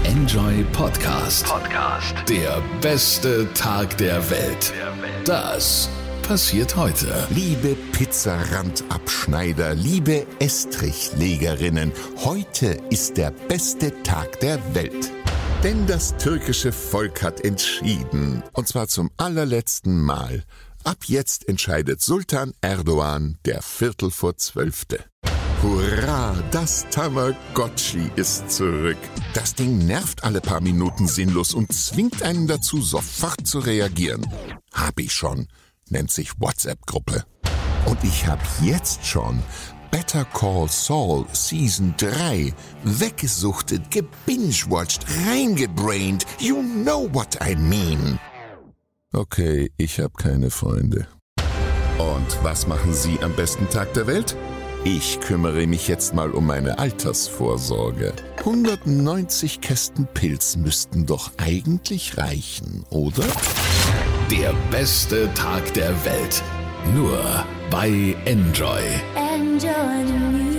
Enjoy Podcast. Der beste Tag der Welt. Das passiert heute. Liebe Pizzarandabschneider, liebe Estrichlegerinnen, heute ist der beste Tag der Welt. Denn das türkische Volk hat entschieden, und zwar zum allerletzten Mal. Ab jetzt entscheidet Sultan Erdoğan, der 11:45. Hurra, das Tamagotchi ist zurück. Das Ding nervt alle paar Minuten sinnlos und zwingt einen dazu, sofort zu reagieren. Hab ich schon, nennt sich WhatsApp-Gruppe. Und ich hab jetzt schon Better Call Saul Season 3 weggesuchtet, gebingewatcht, reingebraint. You know what I mean. Okay, ich hab keine Freunde. Und was machen Sie am besten Tag der Welt? Ich kümmere mich jetzt mal um meine Altersvorsorge. 190 Kästen Pilz müssten doch eigentlich reichen, oder? Der beste Tag der Welt. Nur bei Enjoy. Enjoy the music.